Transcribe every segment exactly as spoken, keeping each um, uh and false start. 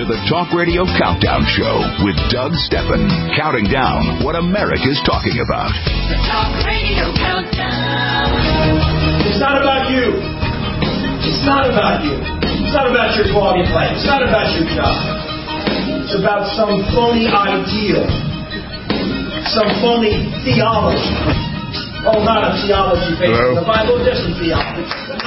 to the Talk Radio Countdown Show with Doug Steffen, counting down what America's talking about. The Talk Radio Countdown. It's not about you. It's not about you. It's not about your quality of life. It's not about your job. It's about some phony ideal. Some phony theology. Oh, not a theology based on the Bible, just a theology.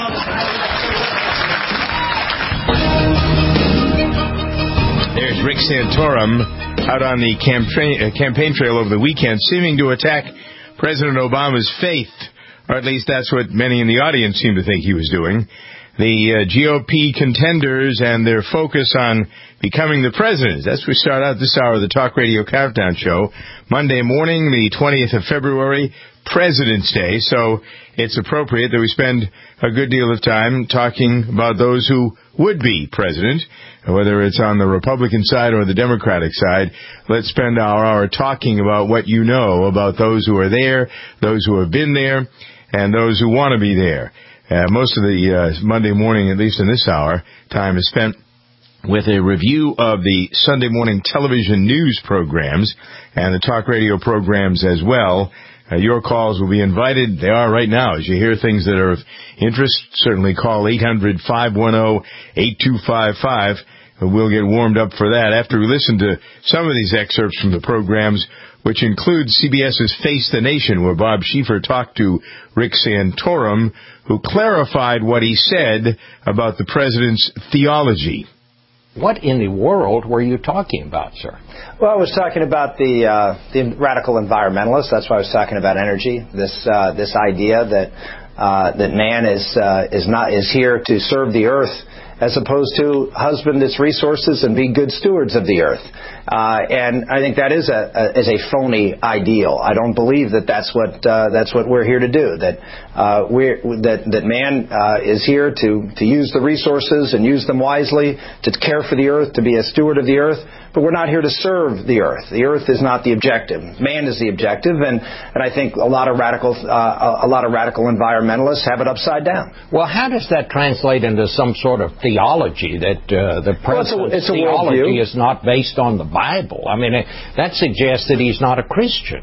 There's Rick Santorum out on the campaign, uh, campaign trail over the weekend, seeming to attack President Obama's faith, or at least that's what many in the audience seem to think he was doing. The uh, G O P contenders and their focus on becoming the president. That's where we start out this hour of the Talk Radio Countdown Show. Monday morning, the twentieth of February, President's Day, so it's appropriate that we spend a good deal of time talking about those who would be president, whether it's on the Republican side or the Democratic side. Let's spend our hour talking about what you know about those who are there, those who have been there, and those who want to be there. Uh, most of the uh, Monday morning, at least in this hour, time is spent with a review of the Sunday morning television news programs and the talk radio programs as well. Uh, your calls will be invited. They are right now. As you hear things that are of interest, certainly call eight hundred, five one zero, eight two five five. We'll get warmed up for that after we listen to some of these excerpts from the programs, which include CBS's Face the Nation, where Bob Schieffer talked to Rick Santorum, who clarified what he said about the president's theology. What in the world were you talking about, sir? Well, I was talking about the uh, the radical environmentalists. That's why I was talking about energy. This uh, this idea that uh, that man is uh, is not is here to serve the earth, as opposed to husband its resources and be good stewards of the earth. Uh, and I think that is a, a is a phony ideal. I don't believe that that's what uh, that's what we're here to do. That uh, we're that that man uh, is here to to use the resources and use them wisely, to care for the earth, to be a steward of the earth. But we're not here to serve the earth. The earth is not the objective. Man is the objective, and, and I think a lot of radical uh, a lot of radical environmentalists have it upside down. Well, how does that translate into some sort of theology that uh, the president's well, it's a, it's a theology is not based on the Bible? I mean, it, that suggests that he's not a Christian.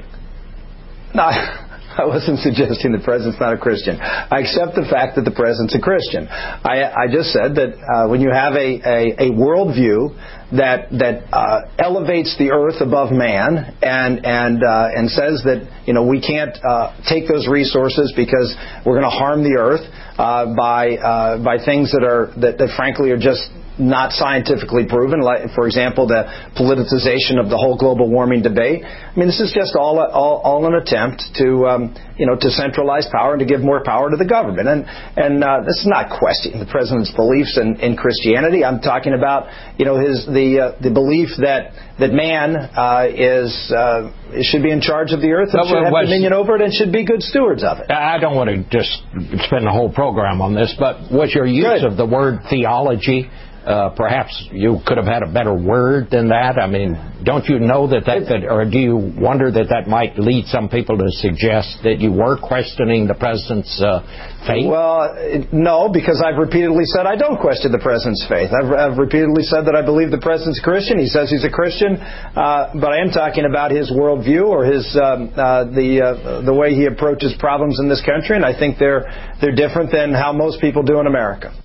No. I wasn't suggesting the president's not a Christian. I accept the fact that the president's a Christian. I, I just said that uh, when you have a, a, a worldview that that uh, elevates the earth above man and and uh, and says that you know we can't uh, take those resources because we're going to harm the earth uh, by uh, by things that are that, that frankly are just not scientifically proven, like, for example, the politicization of the whole global warming debate. I mean, this is just all all, all an attempt to, um, you know, to centralize power and to give more power to the government. And and uh, this is not questioning the president's beliefs in, in Christianity. I'm talking about, you know, his the uh, the belief that that man uh, is uh, should be in charge of the earth and should have dominion over it and should be good stewards of it. I don't want to just spend the whole program on this, but was your use Good. of the word theology? Uh, perhaps you could have had a better word than that. I mean, don't you know that that could, or do you wonder that that might lead some people to suggest that you were questioning the president's uh, faith? Well, no, because I've repeatedly said I don't question the president's faith. I've, I've repeatedly said that I believe the president's a Christian. He says he's a Christian, uh, but I am talking about his worldview or his um, uh, the uh, the way he approaches problems in this country, and I think they're they're different than how most people do in America.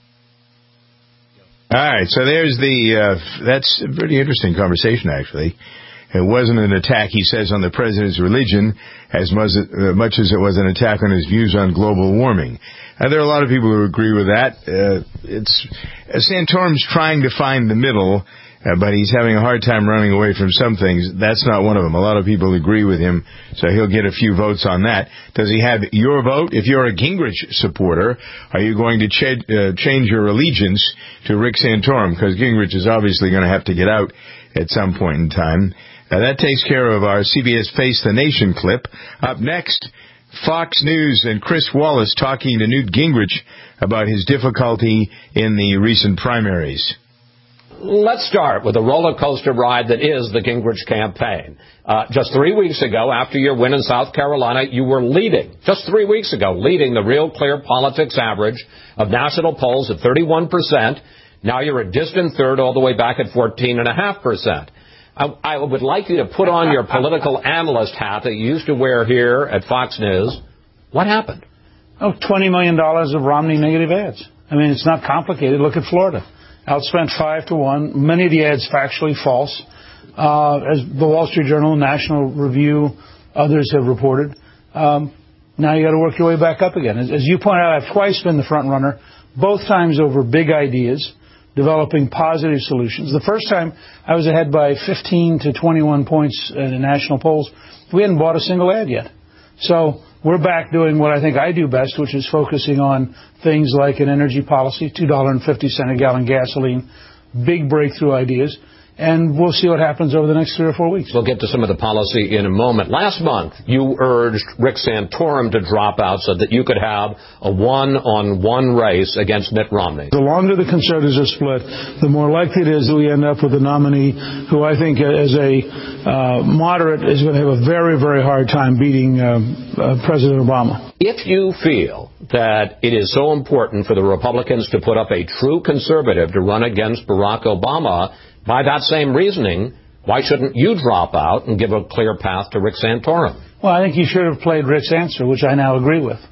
All right, so there's the, uh, that's a pretty interesting conversation, actually. It wasn't an attack, he says, on the president's religion as much, uh, much as it was an attack on his views on global warming. Uh, there are a lot of people who agree with that. Uh, it's, uh, Santorum's trying to find the middle, uh, but he's having a hard time running away from some things. That's not one of them. A lot of people agree with him, so he'll get a few votes on that. Does he have your vote? If you're a Gingrich supporter, are you going to ch- uh, change your allegiance to Rick Santorum? Because Gingrich is obviously going to have to get out at some point in time. Uh, that takes care of our C B S Face the Nation clip. Up next, Fox News and Chris Wallace talking to Newt Gingrich about his difficulty in the recent primaries. Let's start with the roller coaster ride that is the Gingrich campaign. Uh, just three weeks ago, after your win in South Carolina, you were leading, just three weeks ago, leading the Real Clear Politics average of national polls at thirty-one percent. Now you're a distant third all the way back at fourteen point five percent. I, I would like you to put on your political analyst hat that you used to wear here at Fox News. What happened? Oh, twenty million dollars of Romney negative ads. I mean, it's not complicated. Look at Florida. Outspent five to one. Many of the ads factually false. Uh, as the Wall Street Journal, National Review, others have reported. Um, now you got to work your way back up again. As, as you pointed out, I've twice been the front runner, both times over big ideas, developing positive solutions. The first time I was ahead by fifteen to twenty-one points in the national polls. We hadn't bought a single ad yet. So we're back doing what I think I do best, which is focusing on things like an energy policy, two dollars and fifty cents a gallon gasoline, big breakthrough ideas. And we'll see what happens over the next three or four weeks. We'll get to some of the policy in a moment. Last month, you urged Rick Santorum to drop out so that you could have a one-on-one race against Mitt Romney. The longer the Conservatives are split, the more likely it is that we end up with a nominee who I think as a uh, moderate is going to have a very, very hard time beating uh, uh, President Obama. If you feel that it is so important for the Republicans to put up a true conservative to run against Barack Obama, by that same reasoning, why shouldn't you drop out and give a clear path to Rick Santorum? Well, I think you should have played Rick's answer, which I now agree with.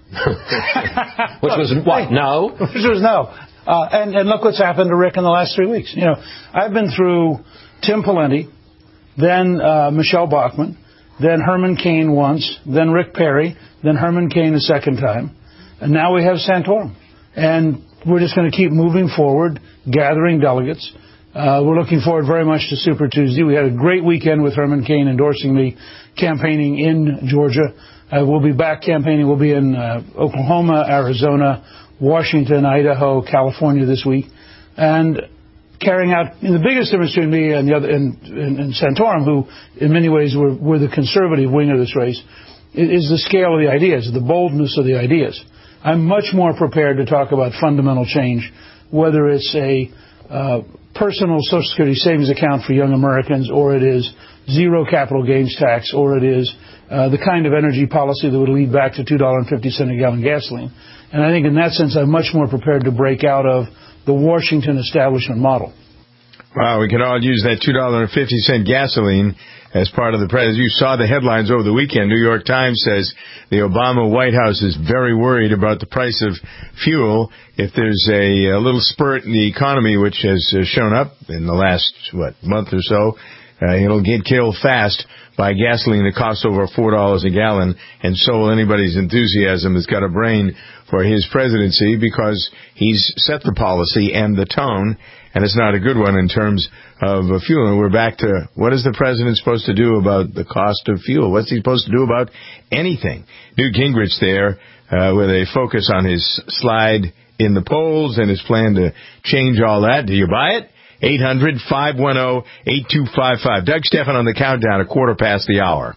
Which was what? No? Which was no. Uh, and, and look what's happened to Rick in the last three weeks. You know, I've been through Tim Pawlenty, then uh, Michelle Bachmann, then Herman Cain once, then Rick Perry, then Herman Cain a second time, and now we have Santorum. And we're just going to keep moving forward, gathering delegates. Uh, we're looking forward very much to Super Tuesday. We had a great weekend with Herman Cain endorsing me, campaigning in Georgia. Uh, we'll be back campaigning. We'll be in uh, Oklahoma, Arizona, Washington, Idaho, California this week, and carrying out. And the biggest difference between me and the other and, and, and Santorum, who in many ways were, were the conservative wing of this race, is, is the scale of the ideas, the boldness of the ideas. I'm much more prepared to talk about fundamental change, whether it's a uh, personal Social Security savings account for young Americans, or it is zero capital gains tax, or it is uh, the kind of energy policy that would lead back to two dollars and fifty cents a gallon gasoline. And I think in that sense, I'm much more prepared to break out of the Washington establishment model. Wow, we can all use that two dollars and fifty cents gasoline as part of the president. You saw the headlines over the weekend. New York Times says the Obama White House is very worried about the price of fuel. If there's a, a little spurt in the economy, which has uh, shown up in the last, what, month or so, uh, it'll get killed fast by gasoline that costs over four dollars a gallon, and so will anybody's enthusiasm that's got a brain for his presidency, because he's set the policy and the tone, and it's not a good one in terms of uh, fuel. And we're back to, what is the president supposed to do about the cost of fuel? What's he supposed to do about anything? Newt Gingrich there uh, with a focus on his slide in the polls and his plan to change all that. Do you buy it? eight hundred, five one zero, eight two five five. Doug Stephan on the countdown, a quarter past the hour.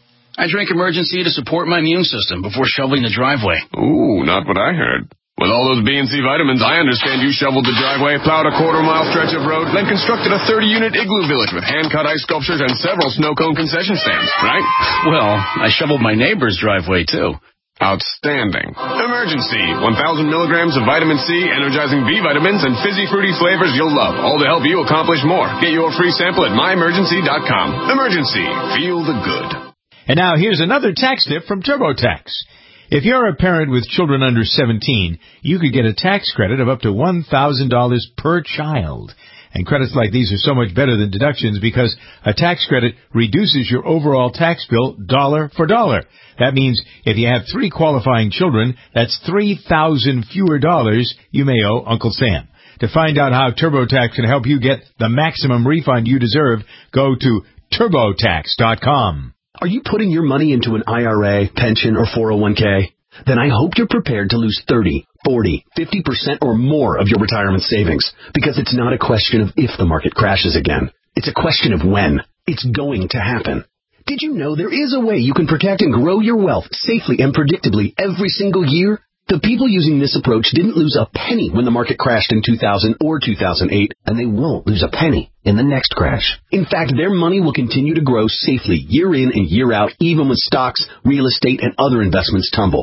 I drink Emergency to support my immune system before shoveling the driveway. Ooh, not what I heard. With all those B and C vitamins, I understand you shoveled the driveway, plowed a quarter-mile stretch of road, then constructed a thirty-unit igloo village with hand-cut ice sculptures and several snow cone concession stands, right? Well, I shoveled my neighbor's driveway, too. Outstanding. Emergency. one thousand milligrams of vitamin C, energizing B vitamins, and fizzy fruity flavors you'll love, all to help you accomplish more. Get your free sample at my emergency dot com. Emergency. Feel the good. And now here's another tax tip from TurboTax. If you're a parent with children under seventeen, you could get a tax credit of up to one thousand dollars per child. And credits like these are so much better than deductions because a tax credit reduces your overall tax bill dollar for dollar. That means if you have three qualifying children, that's three thousand fewer dollars you may owe Uncle Sam. To find out how TurboTax can help you get the maximum refund you deserve, go to turbo tax dot com. Are you putting your money into an I R A, pension, or four oh one k? Then I hope you're prepared to lose thirty, forty, fifty percent or more of your retirement savings, because it's not a question of if the market crashes again. It's a question of when. It's going to happen. Did you know there is a way you can protect and grow your wealth safely and predictably every single year? The people using this approach didn't lose a penny when the market crashed in two thousand or two thousand eight, and they won't lose a penny in the next crash. In fact, their money will continue to grow safely year in and year out, even when stocks, real estate, and other investments tumble.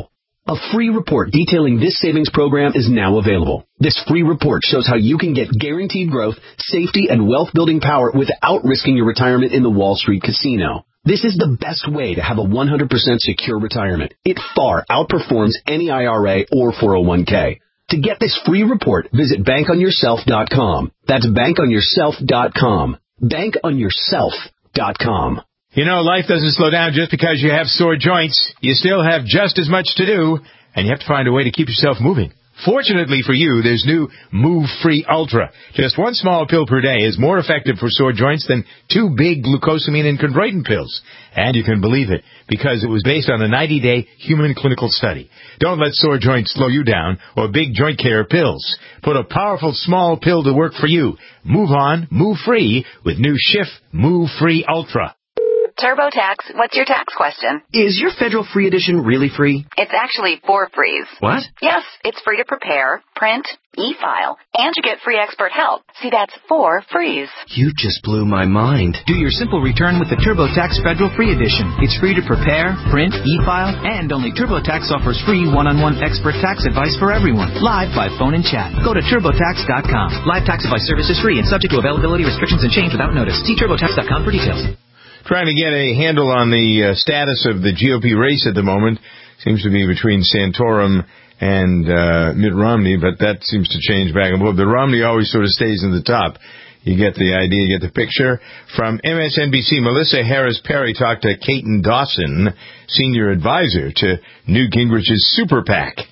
A free report detailing this savings program is now available. This free report shows how you can get guaranteed growth, safety, and wealth-building power without risking your retirement in the Wall Street casino. This is the best way to have a one hundred percent secure retirement. It far outperforms any I R A or four oh one k. To get this free report, visit bank on yourself dot com. That's bank on yourself dot com. bank on yourself dot com. You know, life doesn't slow down just because you have sore joints. You still have just as much to do, and you have to find a way to keep yourself moving. Fortunately for you, there's new Move Free Ultra. Just one small pill per day is more effective for sore joints than two big glucosamine and chondroitin pills. And you can believe it, because it was based on a ninety-day human clinical study. Don't let sore joints slow you down or big joint care pills. Put a powerful small pill to work for you. Move on, move free with new Schiff Move Free Ultra. TurboTax, what's your tax question? Is your federal free edition really free? It's actually four frees. What? Yes, it's free to prepare, print, e-file, and you get free expert help. See, that's four frees. You just blew my mind. Do your simple return with the TurboTax Federal Free Edition. It's free to prepare, print, e-file, and only TurboTax offers free one-on-one expert tax advice for everyone, live by phone and chat. Go to turbo tax dot com. Live tax advice service is free and subject to availability restrictions and change without notice. See turbo tax dot com for details. Trying to get a handle on the uh, status of the G O P race at the moment. Seems to be between Santorum and uh, Mitt Romney, but that seems to change back and forth. But Romney always sort of stays in the top. You get the idea, you get the picture. From M S N B C, Melissa Harris-Perry talked to Caton Dawson, senior advisor to Newt Gingrich's Super PAC.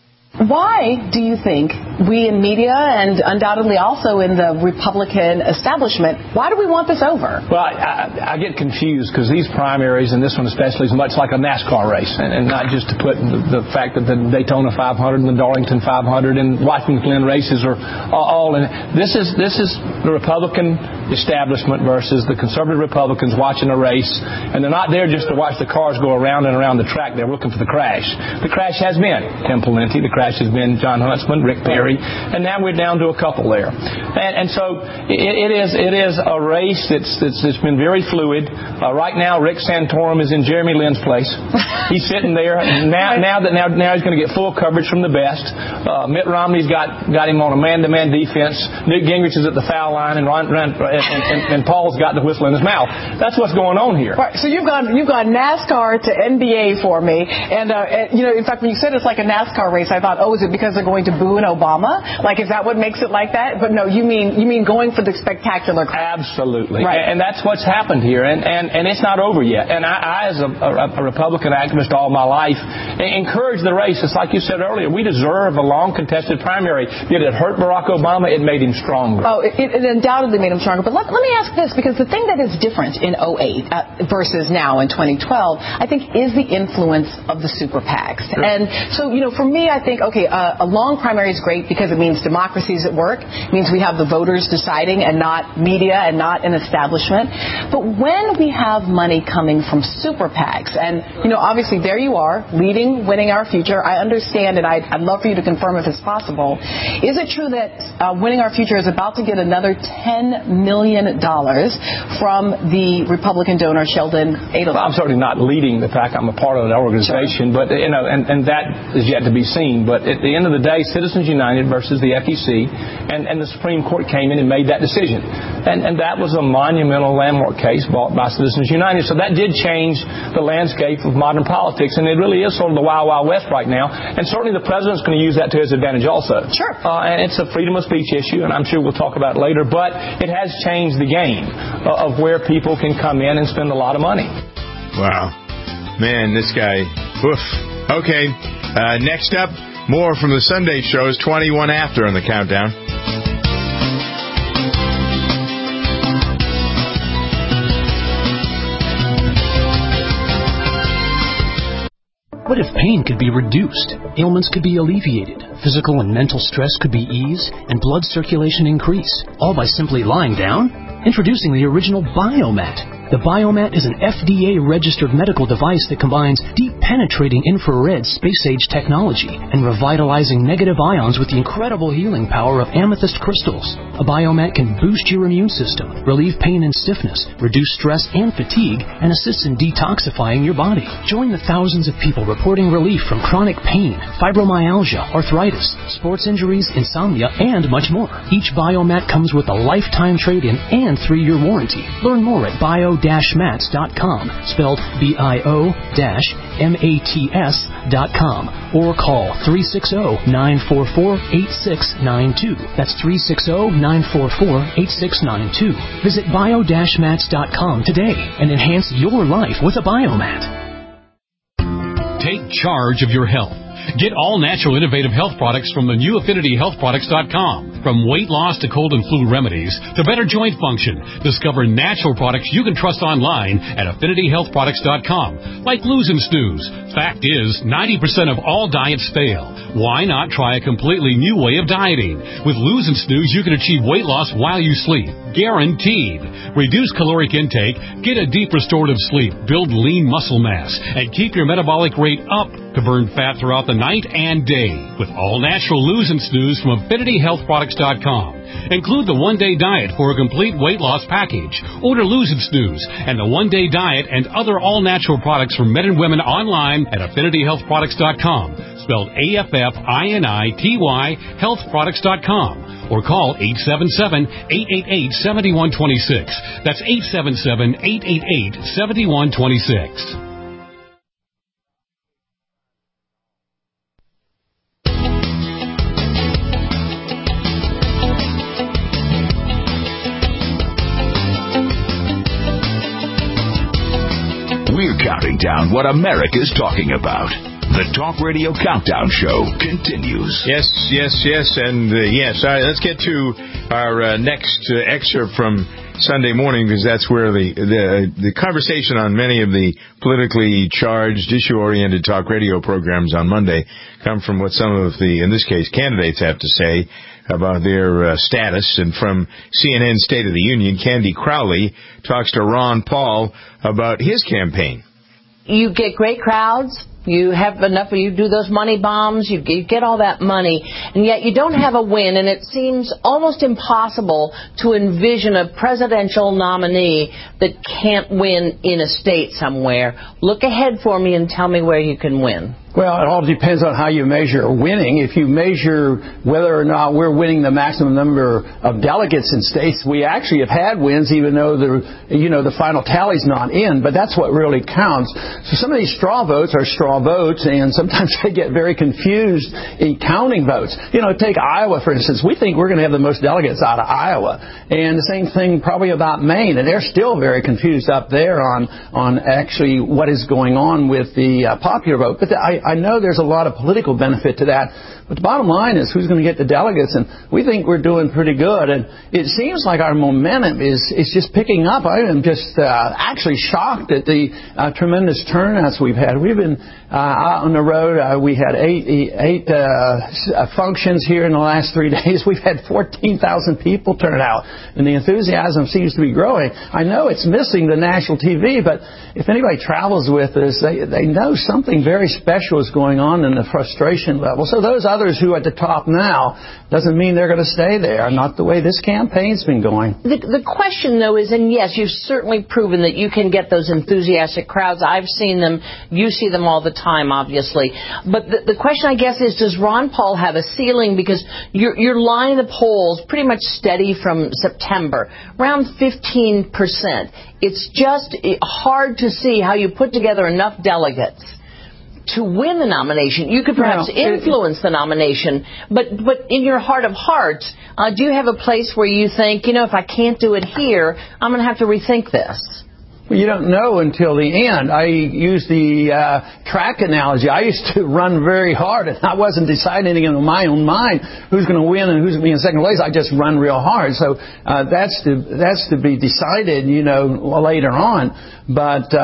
Why do you think we in media and undoubtedly also in the Republican establishment, why do we want this over? Well, I, I get confused because these primaries, and this one especially, is much like a NASCAR race, and, and not just to put the, the fact that the Daytona five hundred and the Darlington five hundred and Washington Glen races are all in. This is this is the Republican establishment versus the conservative Republicans watching a race, and they're not there just to watch the cars go around and around the track. They're looking for the crash. The crash has been Tim Pawlenty. The crash has been John Huntsman, Rick Perry, and now we're down to a couple there. And, and so it, it is it is a race that's that's, that's been very fluid. Uh, right now, Rick Santorum is in Jeremy Lin's place. He's sitting there now. Now that now now he's going to get full coverage from the best. Uh, Mitt Romney's got got him on a man-to-man defense. Newt Gingrich is at the foul line, and Ron, Ron, and, and, and Paul's got the whistle in his mouth. That's what's going on here. Right, so you've gone you've gone NASCAR to N B A for me, and, uh, and you know, in fact, when you said it's like a NASCAR race, I thought, oh, is it because they're going to boo an Obama? Like, is that what makes it like that? But no, you mean you mean going for the spectacular crowd. Absolutely. Right. And, and that's what's happened here. And, and, and it's not over yet. And I, I as a, a, a Republican activist all my life, encourage the race. It's like you said earlier. We deserve a long contested primary. Did it hurt Barack Obama? It made him stronger. Oh, it, it undoubtedly made him stronger. But let, let me ask this, because the thing that is different in oh eight uh, versus now in twenty twelve, I think, is the influence of the super PACs. Sure. And so, you know, for me, I think, okay, uh, a long primary is great because it means democracy is at work. It means we have the voters deciding and not media and not an establishment. But when we have money coming from super PACs, and, you know, obviously there you are, leading, winning our future. I understand, and I'd, I'd love for you to confirm if it's possible. Is it true that uh, winning our future is about to get another ten million dollars from the Republican donor Sheldon Adelson? Well, I'm certainly not leading the PAC. I'm a part of that organization, sure. but, you know, and, and that is yet to be seen. But at the end of the day, Citizens United versus the F E C, and, and the Supreme Court came in and made that decision. And, and that was a monumental landmark case brought by Citizens United. So that did change the landscape of modern politics, and it really is sort of the Wild Wild West right now. And certainly the president's going to use that to his advantage also. Sure. Uh, and it's a freedom of speech issue, and I'm sure we'll talk about it later. But it has changed the game uh, of where people can come in and spend a lot of money. Wow. Man, this guy. Oof. Okay. Uh, next up, more from the Sunday shows, twenty-one after on the countdown. What if pain could be reduced, ailments could be alleviated, physical and mental stress could be eased, and blood circulation increase, all by simply lying down? Introducing the original Biomat. The Biomat is an F D A-registered medical device that combines deep penetrating infrared space-age technology and revitalizing negative ions with the incredible healing power of amethyst crystals. A Biomat can boost your immune system, relieve pain and stiffness, reduce stress and fatigue, and assist in detoxifying your body. Join the thousands of people reporting relief from chronic pain, fibromyalgia, arthritis, sports injuries, insomnia, and much more. Each Biomat comes with a lifetime trade-in and three-year warranty. Learn more at bio dash mats dot com, spelled B I O M A T S dot com, or call three six zero, nine four four, eight six nine two. That's three six zero, nine four four, eight six nine two. Visit bio dash mats dot com today and enhance your life with a Biomat. Take charge of your health. Get all natural innovative health products from the new affinity health products dot com. From weight loss to cold and flu remedies to better joint function, discover natural products you can trust online at affinity health products dot com. Like Lose and Snooze. Fact is, ninety percent of all diets fail. Why not try a completely new way of dieting? With Lose and Snooze, you can achieve weight loss while you sleep. Guaranteed. Reduce caloric intake, get a deep restorative sleep, build lean muscle mass, and keep your metabolic rate up to burn fat throughout the night and day with all-natural Lose and Snooze from affinity health products dot com. Include the one-day diet for a complete weight loss package. Order Lose and Snooze and the one-day diet and other all-natural products for men and women online at affinity health products dot com, spelled A F F I N I T Y health products dot com. Or call eight seven seven, eight eight eight, seven one two six. That's eight seven seven, eight eight eight, seven one two six. We're counting down what America's talking about. The Talk Radio Countdown Show continues. Yes, yes, yes, and uh, yes. All right, let's get to our uh, next uh, excerpt from Sunday morning, because that's where the, the the conversation on many of the politically charged, issue-oriented talk radio programs on Monday come from what some of the, in this case, candidates have to say about their uh, status. And from C N N State of the Union, Candy Crowley talks to Ron Paul about his campaign. You get great crowds. You have enough, you do those money bombs, you get all that money, and yet you don't have a win, and it seems almost impossible to envision a presidential nominee that can't win in a state somewhere. Look ahead for me and tell me where you can win. Well, it all depends on how you measure winning. If you measure whether or not we're winning the maximum number of delegates in states, we actually have had wins, even though the, you know, the final tally's not in. But that's what really counts. So some of these straw votes are straw votes, and sometimes they get very confused in counting votes. You know, take Iowa, for instance. We think we're going to have the most delegates out of Iowa. And the same thing probably about Maine. And they're still very confused up there on, on actually what is going on with the uh, popular vote. But the, I, I know there's a lot of political benefit to that, but the bottom line is who's going to get the delegates, and we think we're doing pretty good. And it seems like our momentum is is just picking up. I am just uh, actually shocked at the uh, tremendous turnouts we've had. We've been uh, out on the road. Uh, we had eight eight uh, functions here in the last three days. We've had fourteen thousand people turn out, and the enthusiasm seems to be growing. I know it's missing the national T V, but if anybody travels with us, they they know something very special is going on in the frustration level. So those others who are at the top now doesn't mean they're going to stay there. Not the way this campaign's been going. The, the question, though, is, and yes, you've certainly proven that you can get those enthusiastic crowds. I've seen them. You see them all the time, obviously. But the, the question, I guess, is, does Ron Paul have a ceiling? Because your, your line of polls pretty much steady from September, around fifteen percent. It's just hard to see how you put together enough delegates to win the nomination. You could perhaps well, influence the nomination, but but in your heart of hearts, uh, do you have a place where you think, you know, if I can't do it here, I'm going to have to rethink this? Well, you don't know until the end. I use the uh, track analogy. I used to run very hard, and I wasn't deciding in my own mind who's going to win and who's going to be in second place. I just run real hard. So uh, that's to that's to be decided, you know, later on. But uh,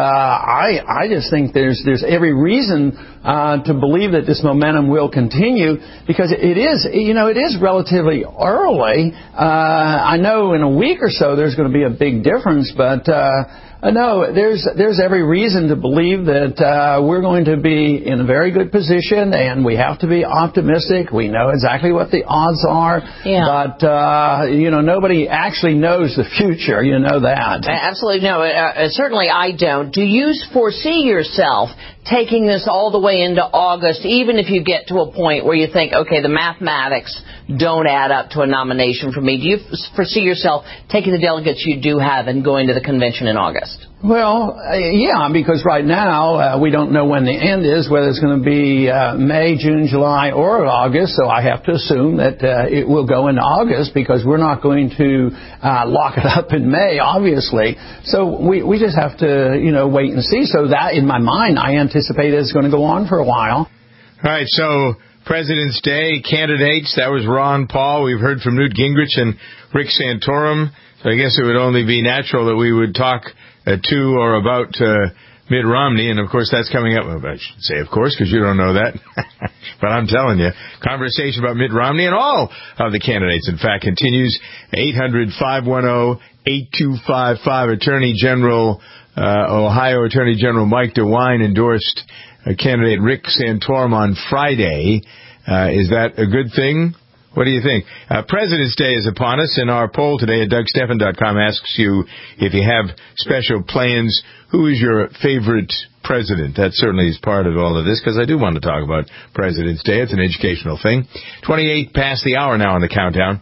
I I just think there's there's every reason uh, to believe that this momentum will continue, because it is, you know, it is relatively early. Uh, I know in a week or so there's going to be a big difference, but. Uh, Uh, no, there's there's every reason to believe that uh, we're going to be in a very good position, and we have to be optimistic. We know exactly what the odds are, yeah. but uh, you know, nobody actually knows the future. You know that. Absolutely no. Uh, certainly, I don't. Do you foresee yourself taking this all the way into August, even if you get to a point where you think, okay, the mathematics don't add up to a nomination for me? Do you foresee yourself taking the delegates you do have and going to the convention in August? Well, uh, yeah, because right now uh, we don't know when the end is, whether it's going to be uh, May, June, July, or August. So I have to assume that uh, it will go into August because we're not going to uh, lock it up in May, obviously. So we, we just have to, you know, wait and see. So that, in my mind, I anticipate it's going to go on for a while. All right, so President's Day candidates, that was Ron Paul. We've heard from Newt Gingrich and Rick Santorum. So I guess it would only be natural that we would talk uh, to or about uh, Mitt Romney. And, of course, that's coming up. Well, I should say, of course, because you don't know that. But I'm telling you, conversation about Mitt Romney and all of the candidates, in fact, continues. eight hundred, five one zero, eight two five five. Attorney General, uh, Ohio Attorney General Mike DeWine endorsed uh, candidate Rick Santorum on Friday. Uh, is that a good thing? What do you think? Uh, President's Day is upon us, and our poll today at Doug Stephan dot com asks you if you have special plans. Who is your favorite president? That certainly is part of all of this, because I do want to talk about President's Day. It's an educational thing. twenty-eight past the hour now on the countdown.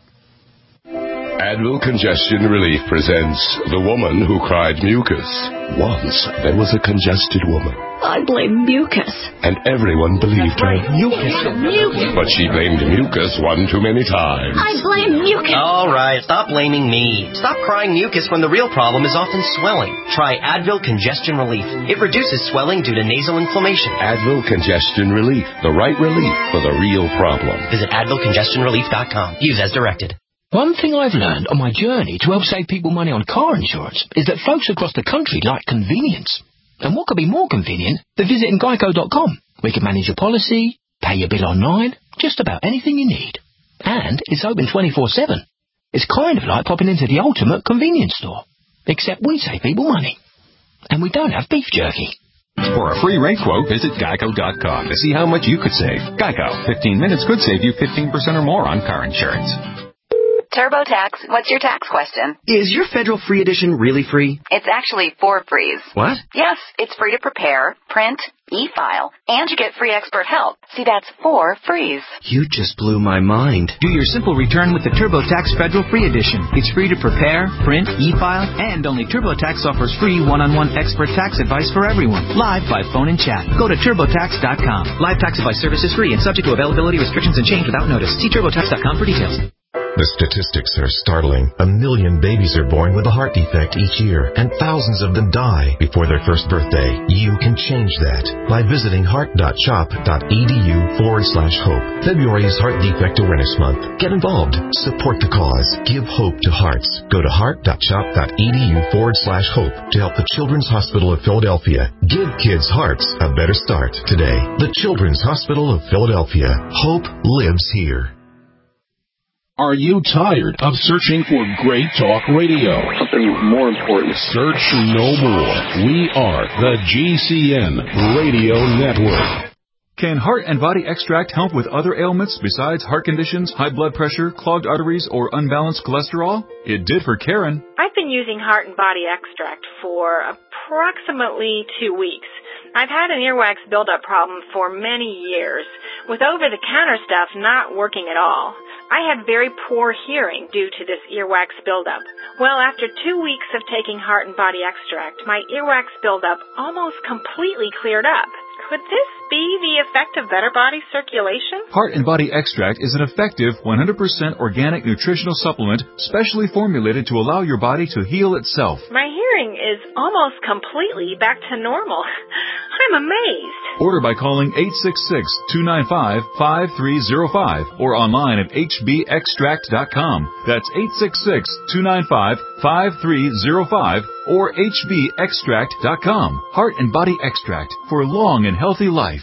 Advil Congestion Relief presents The Woman Who Cried Mucus. Once there was a congested woman. I blame mucus. And everyone believed her. Mucus. Mucus. But she blamed mucus one too many times. I blame mucus. All right, stop blaming me. Stop crying mucus when the real problem is often swelling. Try Advil Congestion Relief. It reduces swelling due to nasal inflammation. Advil Congestion Relief. The right relief for the real problem. Visit Advil Congestion Relief dot com. Use as directed. One thing I've learned on my journey to help save people money on car insurance is that folks across the country like convenience. And what could be more convenient than visiting Geico dot com? We can manage your policy, pay your bill online, just about anything you need. And it's open twenty-four seven. It's kind of like popping into the ultimate convenience store. Except we save people money. And we don't have beef jerky. For a free rate quote, visit Geico dot com to see how much you could save. Geico. fifteen minutes could save you fifteen percent or more on car insurance. TurboTax, what's your tax question? Is your federal free edition really free? It's actually four frees. What? Yes, it's free to prepare, print, e-file, and you get free expert help. See, that's four frees. You just blew my mind. Do your simple return with the TurboTax Federal Free Edition. It's free to prepare, print, e-file, and only TurboTax offers free one-on-one expert tax advice for everyone, live by phone and chat. Go to TurboTax dot com. Live tax advice service is free and subject to availability restrictions and change without notice. See TurboTax dot com for details. The statistics are startling. A million babies are born with a heart defect each year, and thousands of them die before their first birthday. You can change that by visiting heart dot chop dot e d u forward slash hope. February is Heart Defect Awareness Month. Get involved. Support the cause. Give hope to hearts. Go to heart dot chop dot e d u forward slash hope to help the Children's Hospital of Philadelphia. Give kids' hearts a better start today. The Children's Hospital of Philadelphia. Hope lives here. Are you tired of searching for great talk radio? Something more important. Search no more. We are the G C N Radio Network. Can Heart and Body Extract help with other ailments besides heart conditions, high blood pressure, clogged arteries, or unbalanced cholesterol? It did for Karen. I've been using Heart and Body Extract for approximately two weeks. I've had an earwax buildup problem for many years, with over-the-counter stuff not working at all. I had very poor hearing due to this earwax buildup. Well, after two weeks of taking Heart and Body Extract, my earwax buildup almost completely cleared up. Could this be the effect of better body circulation? Heart and Body Extract is an effective one hundred percent organic nutritional supplement specially formulated to allow your body to heal itself. My hearing is almost completely back to normal. I'm amazed. Order by calling eight six six, two nine five, five three zero five or online at h b extract dot com. That's eight six six, two nine five, five three zero five or h b extract dot com. Heart and Body Extract for long and healthy life.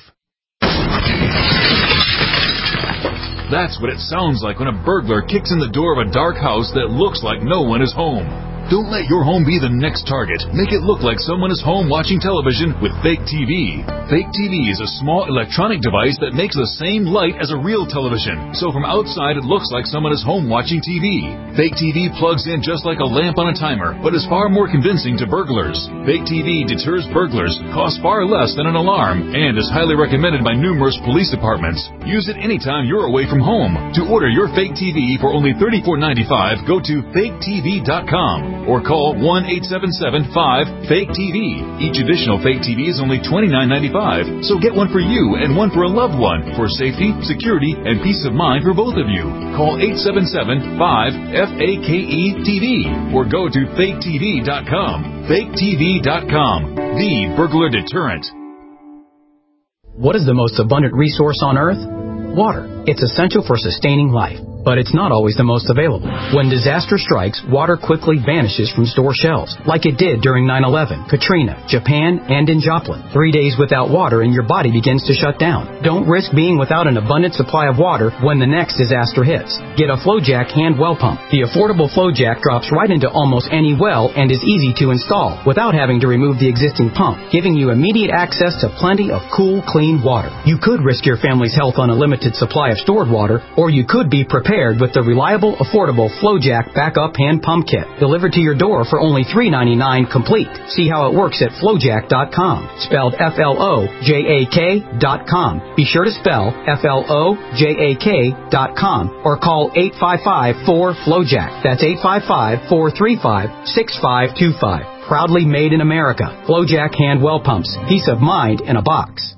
That's what it sounds like when a burglar kicks in the door of a dark house that looks like no one is home. Don't let your home be the next target. Make it look like someone is home watching television with Fake T V. Fake T V is a small electronic device that makes the same light as a real television. So from outside, it looks like someone is home watching T V. Fake T V plugs in just like a lamp on a timer, but is far more convincing to burglars. Fake T V deters burglars, costs far less than an alarm, and is highly recommended by numerous police departments. Use it anytime you're away from home. To order your Fake T V for only thirty-four ninety-five, go to fake t v dot com or call one eight seven seven five fake T V. Each additional Fake T V is only twenty-nine ninety-five, so get one for you and one for a loved one for safety, security, and peace of mind for both of you. Call eight seven seven five F A K E T V or go to fake t v dot com. fake t v dot com, the burglar deterrent. What is the most abundant resource on Earth? Water. It's essential for sustaining life, but it's not always the most available. When disaster strikes, water quickly vanishes from store shelves, like it did during nine eleven, Katrina, Japan, and in Joplin. Three days without water and your body begins to shut down. Don't risk being without an abundant supply of water when the next disaster hits. Get a FlowJack hand well pump. The affordable FlowJack drops right into almost any well and is easy to install without having to remove the existing pump, giving you immediate access to plenty of cool, clean water. You could risk your family's health on a limited supply of stored water, or you could be prepared with the reliable, affordable FlowJack Backup Hand Pump Kit, delivered to your door for only three ninety-nine complete. See how it works at flowjack dot com, spelled F L O J A K dot com. Be sure to spell F L O J A K dot com or call eight five five four FlowJack. That's eight five five four three five six five two five. Proudly made in America. FlowJack Hand Well Pumps. Peace of mind in a box.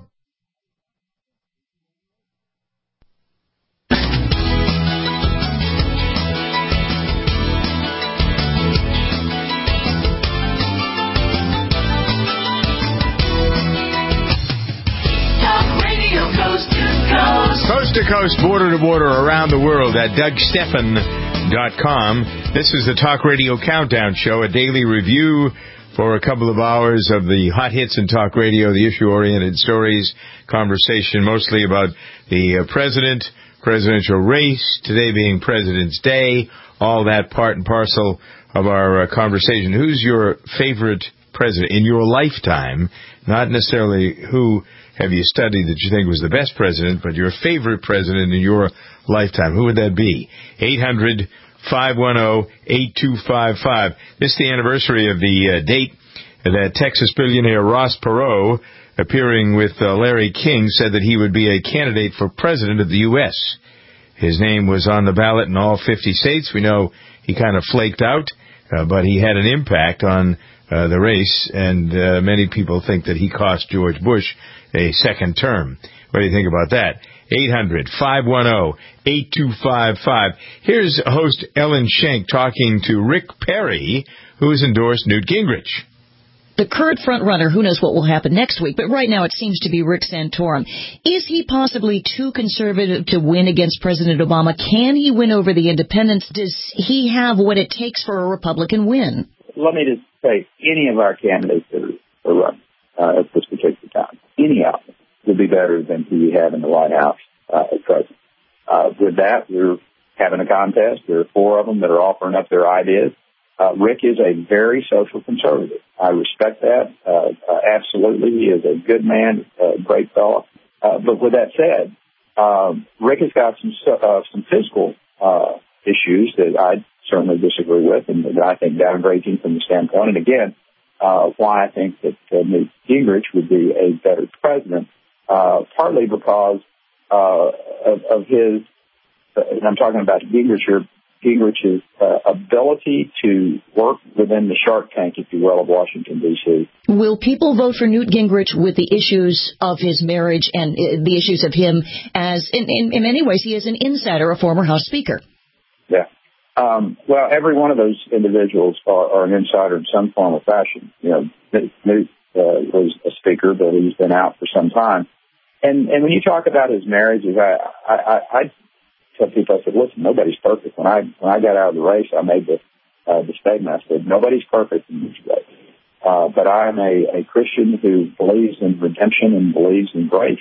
Coast to coast, border to border, around the world at Doug Stephan dot com. This is the Talk Radio Countdown Show, a daily review for a couple of hours of the hot hits in talk radio, the issue-oriented stories, conversation mostly about the uh, president, presidential race, today being President's Day, all that part and parcel of our uh, conversation. Who's your favorite president in your lifetime? Not necessarily who have you studied that you think was the best president, but your favorite president in your lifetime. Who would that be? eight hundred five one zero eight two five five. This is the anniversary of the uh, date that Texas billionaire Ross Perot, appearing with uh, Larry King, said that he would be a candidate for president of the U S His name was on the ballot in all fifty states. We know he kind of flaked out, uh, but he had an impact on uh, the race, and uh, many people think that he cost George Bush a second term. What do you think about that? eight hundred five one zero eight two five five. Here's host Ellen Schenk talking to Rick Perry, who's endorsed Newt Gingrich. The current front-runner, who knows what will happen next week, but right now it seems to be Rick Santorum. Is he possibly too conservative to win against President Obama? Can he win over the independents? Does he have what it takes for a Republican win? Let me just say, any of our candidates that are running uh, at this particular time, any of them would be better than who we have in the White House uh, at present. Uh, with that, we're having a contest. There are four of them that are offering up their ideas. Uh, Rick is a very social conservative. I respect that. Uh, uh, absolutely. He is a good man, a great fellow. Uh, but with that said, um, Rick has got some, uh, some physical, uh, issues that I certainly disagree with and that I think downgrade him from the standpoint. And again, uh, why I think that uh, Newt Gingrich would be a better president, uh, partly because, uh, of, of his, uh, and I'm talking about Gingrich here, Gingrich's uh, ability to work within the shark tank, if you will, of Washington, D C Will people vote for Newt Gingrich with the issues of his marriage and uh, the issues of him as, in, in, in many ways, he is an insider, a former House Speaker? Yeah. Um, well, every one of those individuals are, are an insider in some form or fashion. You know, Newt uh, was a speaker, but he's been out for some time. And and when you talk about his marriages, I I, I, I tell people, I said, listen, nobody's perfect. When I when I got out of the race, I made the uh, the statement. I said, nobody's perfect in this race. Uh, but I'm a, a Christian who believes in redemption and believes in grace.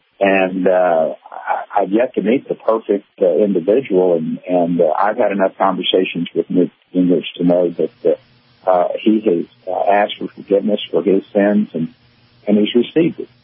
And uh, I, I've yet to meet the perfect uh, individual, and, and uh, I've had enough conversations with Newt Gingrich to know that uh, uh, he has uh, asked for forgiveness for his sins, and, and he's received it.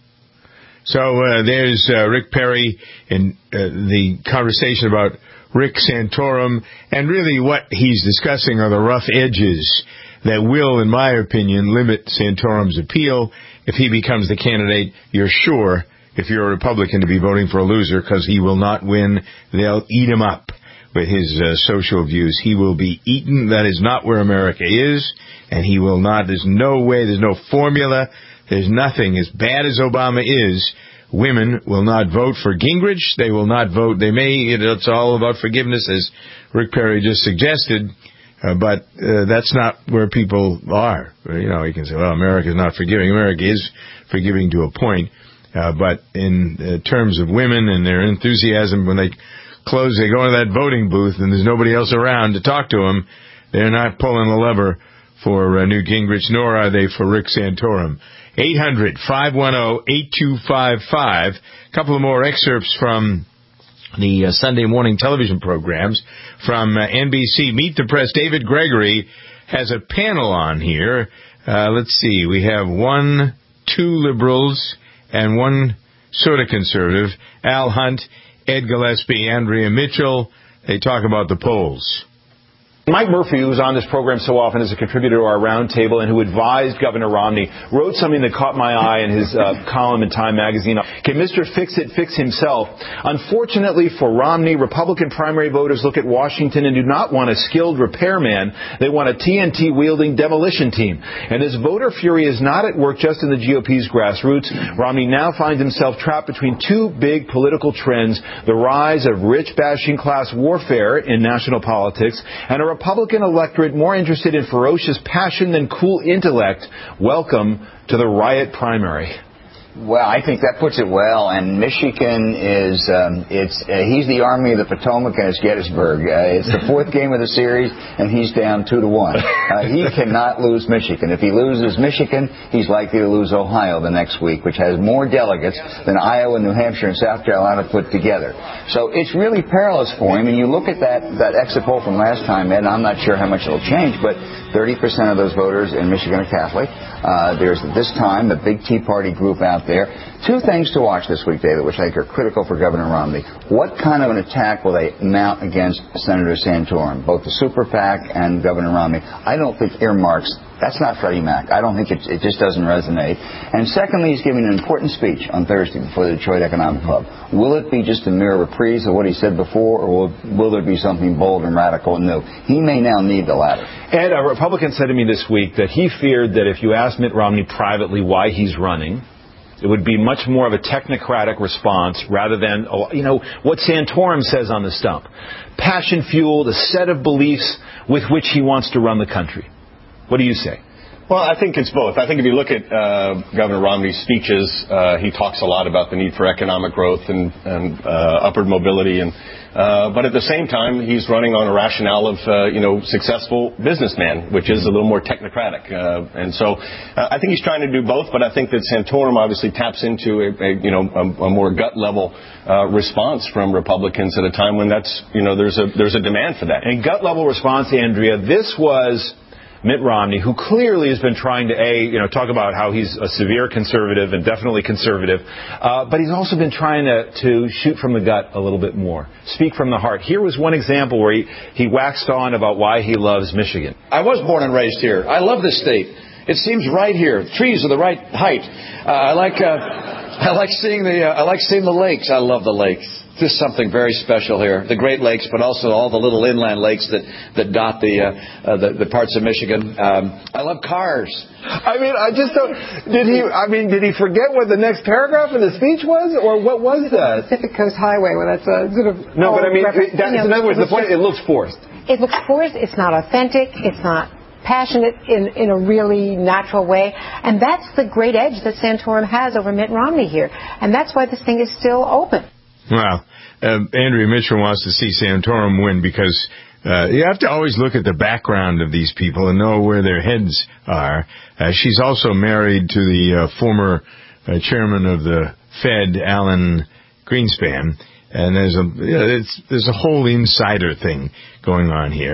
So uh, there's uh, Rick Perry in uh, the conversation about Rick Santorum, and really what he's discussing are the rough edges that will, in my opinion, limit Santorum's appeal. If he becomes the candidate, you're sure, if you're a Republican, to be voting for a loser, because he will not win. They'll eat him up with his uh, social views. He will be eaten. That is not where America is, and he will not. There's no way, there's no formula, there's nothing. As bad as Obama is, women will not vote for Gingrich. They will not vote. They may, it's all about forgiveness, as Rick Perry just suggested, uh, but uh, that's not where people are. You know, you can say, well, America is not forgiving. America is forgiving to a point, uh, but in uh, terms of women and their enthusiasm, when they close, they go into that voting booth and there's nobody else around to talk to them, they're not pulling the lever for uh, Newt Gingrich, nor are they for Rick Santorum. eight hundred, five one zero, eight two five five. A couple of more excerpts from the uh, Sunday morning television programs from uh, N B C. Meet the Press. David Gregory has a panel on here. Uh, let's see. We have one, two liberals, and one sort of conservative. Al Hunt, Ed Gillespie, Andrea Mitchell. They talk about the polls. Mike Murphy, who's on this program so often as a contributor to our roundtable and who advised Governor Romney, wrote something that caught my eye in his uh, column in Time magazine. Can Mister Fix-It fix himself? Unfortunately for Romney, Republican primary voters look at Washington and do not want a skilled repairman. They want a T N T-wielding demolition team. And as voter fury is not at work just in the G O P's grassroots, Romney now finds himself trapped between two big political trends: the rise of rich-bashing class warfare in national politics and a Republican electorate more interested in ferocious passion than cool intellect. Welcome to the riot primary. Well, I think that puts it well. And Michigan is, um, it's, uh, he's the Army of the Potomac and it's Gettysburg. Uh, it's the fourth game of the series and he's down two to one. Uh, he cannot lose Michigan. If he loses Michigan, he's likely to lose Ohio the next week, which has more delegates than Iowa, New Hampshire, and South Carolina put together. So it's really perilous for him. And you look at that, that exit poll from last time, and I'm not sure how much it'll change, but thirty percent of those voters in Michigan are Catholic. Uh, there's, at this time, the big Tea Party group out there. Two things to watch this week, David, which I think are critical for Governor Romney. What kind of an attack will they mount against Senator Santorum, both the Super PAC and Governor Romney? I don't think earmarks. That's not Freddie Mac. I don't think it, it just doesn't resonate. And secondly, he's giving an important speech on Thursday before the Detroit Economic Club. Will it be just a mere reprise of what he said before, or will, will there be something bold and radical and new? He may now need the latter. Ed, a Republican said to me this week that he feared that if you asked Mitt Romney privately why he's running, it would be much more of a technocratic response rather than, you know, what Santorum says on the stump. Passion-fueled, a set of beliefs with which he wants to run the country. What do you say? Well, I think it's both. I think if you look at uh, Governor Romney's speeches, uh, he talks a lot about the need for economic growth and, and uh, upward mobility, and uh, but at the same time, he's running on a rationale of uh, you know successful businessman, which is a little more technocratic. Uh, and so, uh, I think he's trying to do both. But I think that Santorum obviously taps into a, a you know a, a more gut level uh, response from Republicans at a time when that's you know there's a there's a demand for that. And gut level response, Andrea. This was Mitt Romney, who clearly has been trying to, A, you know, talk about how he's a severe conservative and definitely conservative, uh, but he's also been trying to, to shoot from the gut a little bit more, speak from the heart. Here was one example where he, he waxed on about why he loves Michigan. I was born and raised here. I love this state. It seems right here. Trees are the right height. Uh, I like, uh, I like seeing the, uh, I like seeing the lakes. I love the lakes. There's something very special here. The Great Lakes, but also all the little inland lakes that, that dot the, uh, uh, the the parts of Michigan. Um, I love cars. I mean, I just don't. Did he? I mean, did he forget what the next paragraph in the speech was, or what was that? Pacific Coast Highway. Well, that's a sort of no, but I mean, it, that's, you know, in other words, the point. It looks forced. It looks forced. It's not authentic. It's not passionate in, in a really natural way. And that's the great edge that Santorum has over Mitt Romney here. And that's why this thing is still open. Well, uh, Andrea Mitchell wants to see Santorum win because uh, you have to always look at the background of these people and know where their heads are. Uh, she's also married to the uh, former uh, chairman of the Fed, Alan Greenspan, and there's a you know, it's, there's a whole insider thing going on here.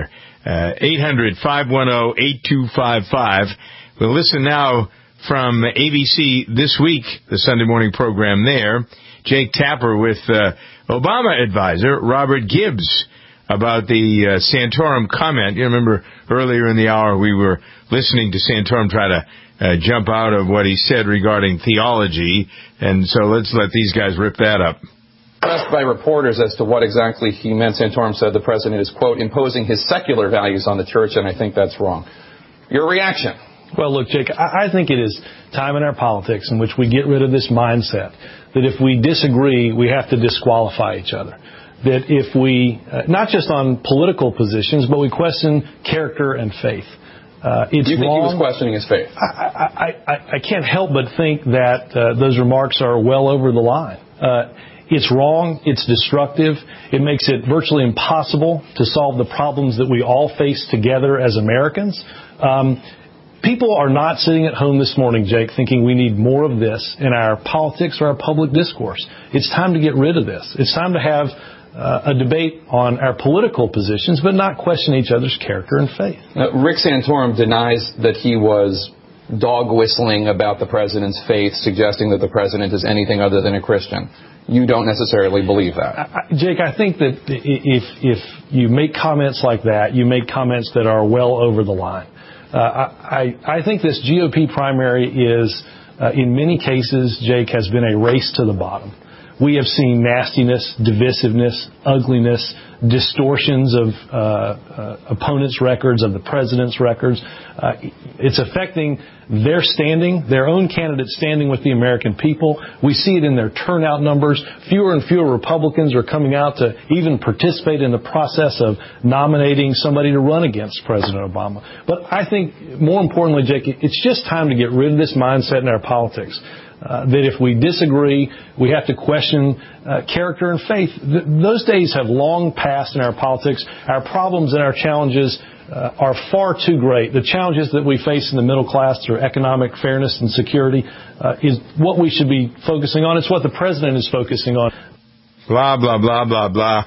Uh, eight hundred, five one zero, eight two five five. We'll listen now from A B C This Week, the Sunday morning program there. Jake Tapper with uh, Obama advisor Robert Gibbs about the uh, Santorum comment. You remember earlier in the hour we were listening to Santorum try to uh, jump out of what he said regarding theology, and so let's let these guys rip that up. Asked by reporters as to what exactly he meant, Santorum said the president is, quote, imposing his secular values on the church, and I think that's wrong. Your reaction? Well, look, Jake, I think it is time in our politics in which we get rid of this mindset that if we disagree, we have to disqualify each other. That if we, uh, not just on political positions, but we question character and faith. Uh, it's you think wrong. He was questioning his faith? I, I, I, I can't help but think that uh, those remarks are well over the line. Uh, It's wrong. It's destructive. It makes it virtually impossible to solve the problems that we all face together as Americans. Um, people are not sitting at home this morning, Jake, thinking we need more of this in our politics or our public discourse. It's time to get rid of this. It's time to have uh, a debate on our political positions, but not question each other's character and faith. Uh, Rick Santorum denies that he was dog whistling about the president's faith, suggesting that the president is anything other than a Christian. You don't necessarily believe that. I, Jake, I think that if if you make comments like that, you make comments that are well over the line. Uh, I, I think this G O P primary is, uh, in many cases, Jake, has been a race to the bottom. We have seen nastiness, divisiveness, ugliness, distortions of uh, uh, opponents' records, of the president's records. Uh, it's affecting their standing, their own candidate standing with the American people. We see it in their turnout numbers. Fewer and fewer Republicans are coming out to even participate in the process of nominating somebody to run against President Obama. But I think, more importantly, Jake, it's just time to get rid of this mindset in our politics. Uh, that if we disagree, we have to question uh, character and faith. Th- those days have long passed in our politics. Our problems and our challenges uh, are far too great. The challenges that we face in the middle class through economic fairness and security uh, is what we should be focusing on. It's what the president is focusing on. Blah, blah, blah, blah, blah.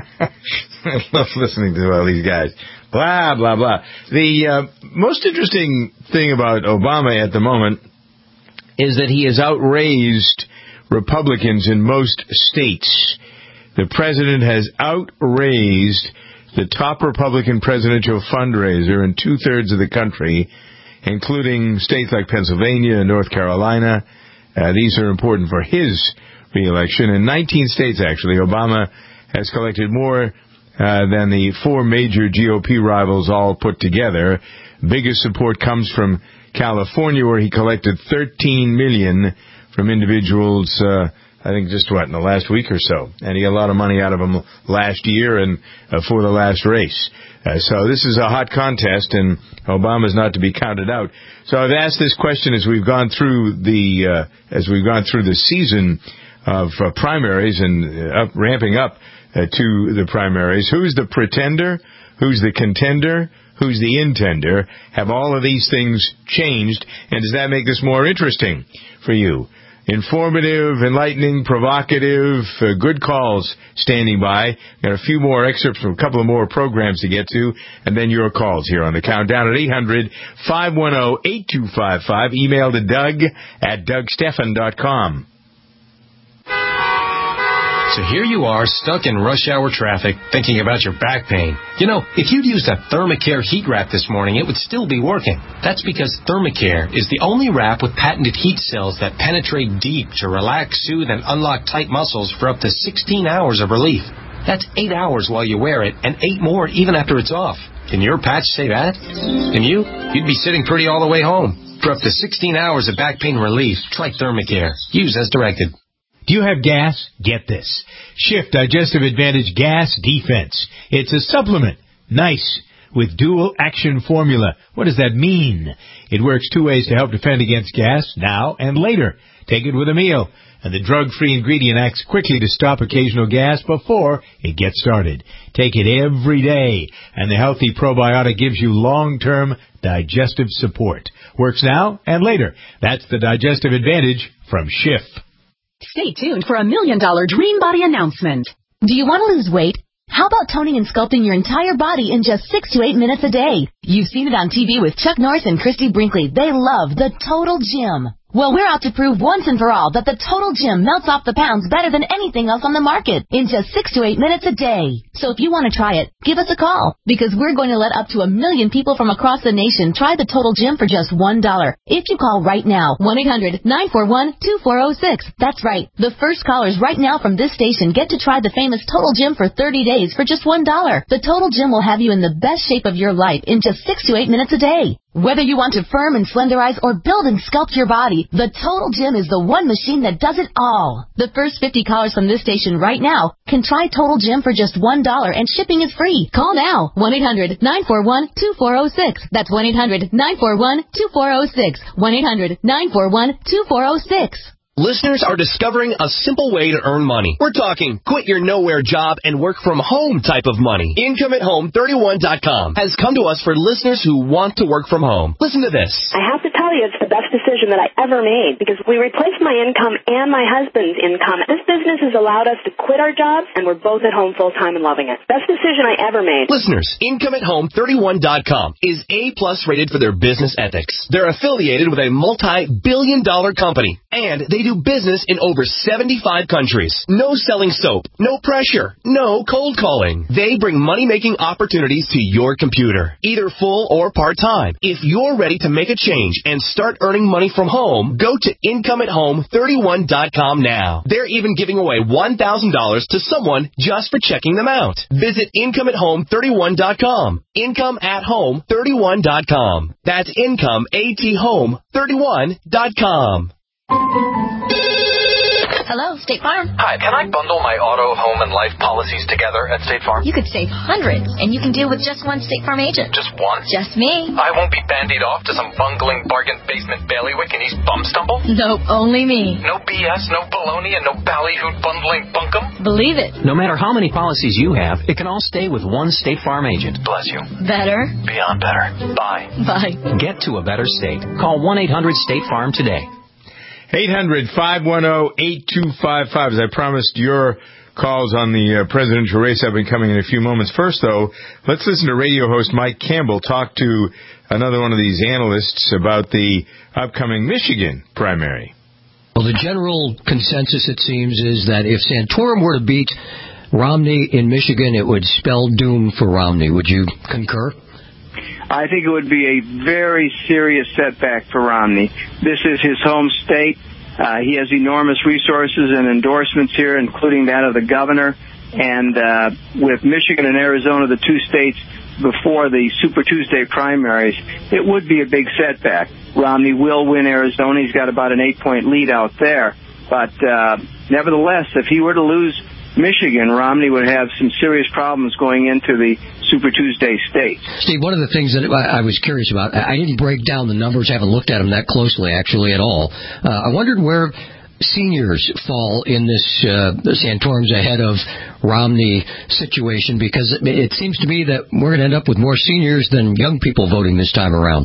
I love listening to all these guys. Blah, blah, blah. The uh, most interesting thing about Obama at the moment is that he has outraised Republicans in most states. The president has outraised the top Republican presidential fundraiser in two-thirds of the country, including states like Pennsylvania and North Carolina. Uh, these are important for his re-election. In nineteen states, actually, Obama has collected more uh, than the four major G O P rivals all put together. Biggest support comes from California, where he collected thirteen million dollars from individuals, uh, I think just, what, in the last week or so. And he got a lot of money out of them last year and uh, for the last race. Uh, so this is a hot contest, and Obama's not to be counted out. So I've asked this question as we've gone through the uh, as we've gone through the season of uh, primaries and uh, up, ramping up uh, to the primaries. Who's the pretender? Who's the contender? Who's the intender? Have all of these things changed? And does that make this more interesting for you? Informative, enlightening, provocative, uh, good calls standing by. Got a few more excerpts from a couple of more programs to get to, and then your calls here on the countdown at eight hundred, five one zero, eight two five five. Email to Doug at doug stephan dot com. So here you are, stuck in rush hour traffic, thinking about your back pain. You know, if you'd used a Thermacare heat wrap this morning, it would still be working. That's because Thermacare is the only wrap with patented heat cells that penetrate deep to relax, soothe, and unlock tight muscles for up to sixteen hours of relief. That's eight hours while you wear it, and eight more even after it's off. Can your patch say that? And you? You'd be sitting pretty all the way home. For up to sixteen hours of back pain relief, try Thermacare. Use as directed. Do you have gas? Get this. Shift Digestive Advantage Gas Defense. It's a supplement. Nice. With dual action formula. What does that mean? It works two ways to help defend against gas, now and later. Take it with a meal. And the drug-free ingredient acts quickly to stop occasional gas before it gets started. Take it every day. And the healthy probiotic gives you long-term digestive support. Works now and later. That's the Digestive Advantage from Schiff. Stay tuned for a million dollar Dream Body announcement. Do you want to lose weight? How about toning and sculpting your entire body in just six to eight minutes a day? You've seen it on T V with Chuck Norris and Christy Brinkley. They love the Total Gym. Well, we're out to prove once and for all that the Total Gym melts off the pounds better than anything else on the market in just six to eight minutes a day. So if you want to try it, give us a call, because we're going to let up to a million people from across the nation try the Total Gym for just one dollar. If you call right now, one eight hundred nine four one two four zero six. That's right. The first callers right now from this station get to try the famous Total Gym for thirty days for just one dollar. The Total Gym will have you in the best shape of your life in just six to eight minutes a day. Whether you want to firm and slenderize or build and sculpt your body, the Total Gym is the one machine that does it all. The first fifty callers from this station right now can try Total Gym for just one dollar, and shipping is free. Call now, one eight hundred nine four one two four zero six. That's one eight hundred nine four one two four zero six. one eight hundred nine four one two four zero six. Listeners are discovering a simple way to earn money. We're talking quit your nowhere job and work from home type of money. Income at Home thirty-one dot com has come to us for listeners who want to work from home. Listen to this. I have to tell you, it's the best decision that I ever made, because we replaced my income and my husband's income. This business has allowed us to quit our jobs, and we're both at home full time and loving it. Best decision I ever made. Listeners, Income at Home thirty-one dot com is A plus rated for their business ethics. They're affiliated with a multi-billion dollar company, and they do business in over seventy-five countries. No selling soap, no pressure, no cold calling. They bring money-making opportunities to your computer, either full or part-time. If you're ready to make a change and start earning money from home, go to Income at Home thirty-one dot com now. They're even giving away one thousand dollars to someone just for checking them out. Visit Income at Home thirty-one dot com. Income at Home thirty-one dot com. That's Income at Home thirty-one dot com. Hello, State Farm. Hi, can I bundle my auto, home, and life policies together at State Farm? You could save hundreds, and you can deal with just one State Farm agent. Just one? Just me. I won't be bandied off to some bungling bargain basement bailiwick in East Bumstumble? Nope, only me. No B S, no baloney, and no ballyhoot bundling bunkum? Believe it. No matter how many policies you have, it can all stay with one State Farm agent. Bless you. Better. Beyond better. Bye. Bye. Get to a better state. Call one eight hundred State Farm today. eight hundred five one zero eight two five five. As I promised, your calls on the uh, presidential race have been coming in a few moments. First, though, let's listen to radio host Mike Campbell talk to another one of these analysts about the upcoming Michigan primary. Well, the general consensus, it seems, is that if Santorum were to beat Romney in Michigan, it would spell doom for Romney. Would you concur? I think it would be a very serious setback for Romney. This is his home state. Uh, he has enormous resources and endorsements here, including that of the governor. And uh, with Michigan and Arizona, the two states before the Super Tuesday primaries, it would be a big setback. Romney will win Arizona. He's got about an eight-point lead out there. But uh, nevertheless, if he were to lose Michigan, Romney would have some serious problems going into the Super Tuesday states. Steve, one of the things that I was curious about, I didn't break down the numbers, I haven't looked at them that closely, actually, at all. Uh, I wondered where seniors fall in this uh, Santorum's ahead of Romney situation, because it, it seems to me that we're going to end up with more seniors than young people voting this time around.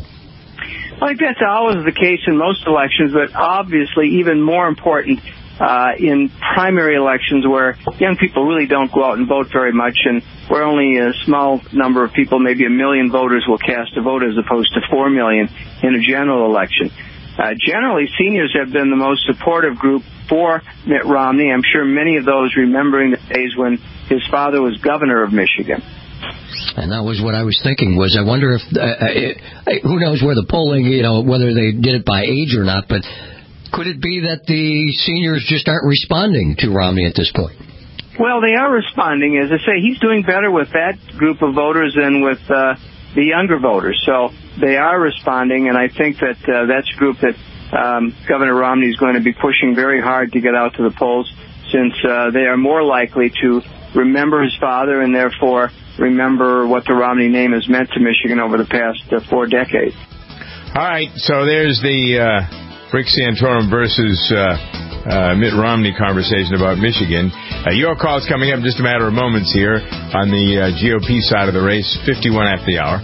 I think that's always the case in most elections, but obviously even more important Uh, in primary elections where young people really don't go out and vote very much, and where only a small number of people, maybe a million voters, will cast a vote as opposed to four million in a general election. Uh, generally, seniors have been the most supportive group for Mitt Romney. I'm sure many of those remembering the days when his father was governor of Michigan. And that was what I was thinking, was I wonder if, uh, uh, who knows where the polling, you know, whether they did it by age or not, but could it be that the seniors just aren't responding to Romney at this point? Well, they are responding. As I say, he's doing better with that group of voters than with uh, the younger voters. So they are responding, and I think that uh, that's a group that um, Governor Romney is going to be pushing very hard to get out to the polls, since uh, they are more likely to remember his father and therefore remember what the Romney name has meant to Michigan over the past uh, four decades. All right, so there's the Uh Rick Santorum versus uh, uh, Mitt Romney conversation about Michigan. Uh, your call's coming up in just a matter of moments here on the uh, G O P side of the race, fifty-one after the hour.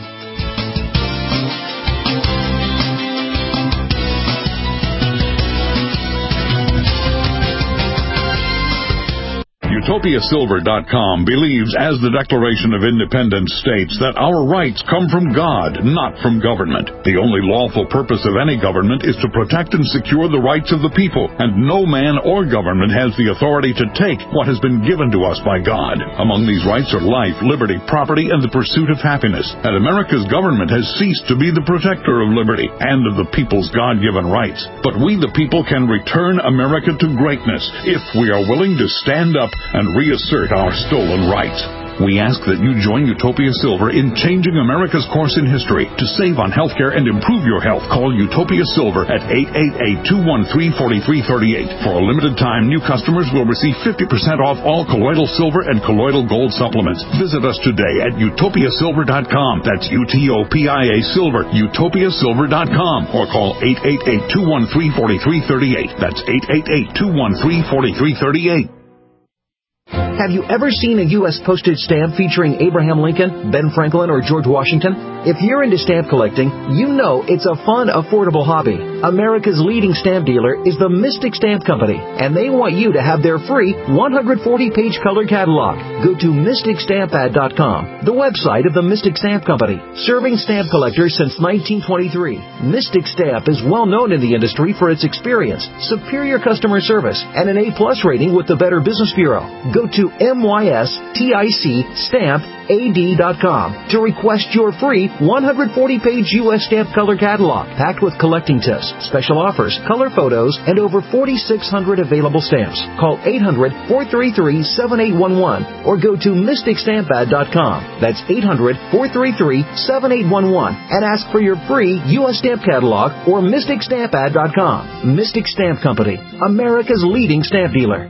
Utopia Silver dot com believes, as the Declaration of Independence states, that our rights come from God, not from government. The only lawful purpose of any government is to protect and secure the rights of the people, and no man or government has the authority to take what has been given to us by God. Among these rights are life, liberty, property, and the pursuit of happiness. And America's government has ceased to be the protector of liberty and of the people's God-given rights. But we, the people, can return America to greatness if we are willing to stand up and reassert our stolen rights. We ask that you join Utopia Silver in changing America's course in history. To save on healthcare and improve your health, call Utopia Silver at eight eight eight, two one three, four three three eight. For a limited time, new customers will receive fifty percent off all colloidal silver and colloidal gold supplements. Visit us today at Utopia Silver dot com. That's U T O P I A Silver, Utopia Silver dot com. Or call eight eight eight, two one three, four three three eight. That's eight eight eight, two one three, four three three eight. Have you ever seen a U S postage stamp featuring Abraham Lincoln, Ben Franklin, or George Washington? If you're into stamp collecting, you know it's a fun, affordable hobby. America's leading stamp dealer is the Mystic Stamp Company, and they want you to have their free one hundred forty page color catalog. Go to Mystic Stamp Ad dot com, the website of the Mystic Stamp Company, serving stamp collectors since nineteen twenty-three. Mystic Stamp is well known in the industry for its experience, superior customer service, and an A plus rating with the Better Business Bureau. Go to M Y S T I C Stamp A D dot com to request your free one hundred forty page U S stamp color catalog, packed with collecting tips, special offers, color photos, and over forty-six hundred available stamps. Call eight hundred, four three three, seven eight one one or go to Mystic Stamp Ad dot com. That's eight hundred, four three three, seven eight one one and ask for your free U S stamp catalog or Mystic Stamp Ad dot com. Mystic Stamp Company, America's leading stamp dealer.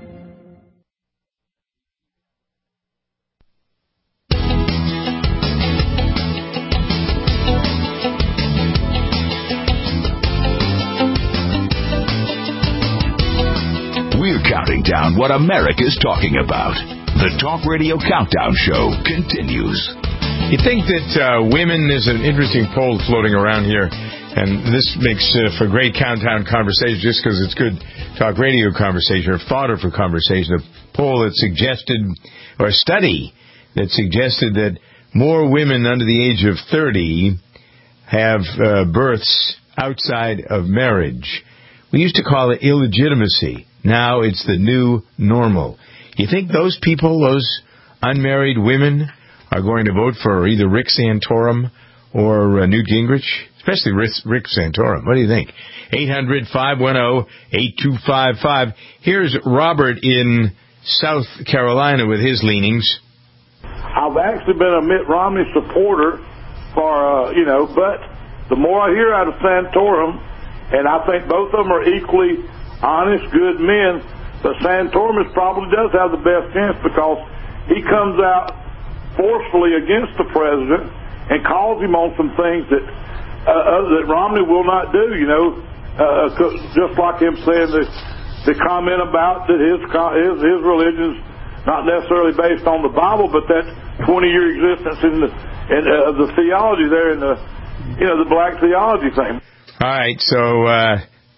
Counting down what America's talking about. The Talk Radio Countdown Show continues. You think that uh, women, there's an interesting poll floating around here, and this makes uh, for great countdown conversation just because it's good talk radio conversation or fodder for conversation. A poll that suggested, or a study that suggested that more women under the age of thirty have uh, births outside of marriage. We used to call it illegitimacy. Now it's the new normal. You think those people, those unmarried women, are going to vote for either Rick Santorum or uh, Newt Gingrich? Especially Rick, Rick Santorum. What do you think? eight hundred, five one zero, eight two five five. Here's Robert in South Carolina with his leanings. I've actually been a Mitt Romney supporter for, uh, you know, but the more I hear out of Santorum, and I think both of them are equally honest, good men, but Santorum probably does have the best chance because he comes out forcefully against the president and calls him on some things that uh, that Romney will not do. You know, uh, just like him saying the the comment about that his his his religion's not necessarily based on the Bible, but that twenty year existence in the in uh, the theology there in the you know the black theology thing. All right, so. Uh...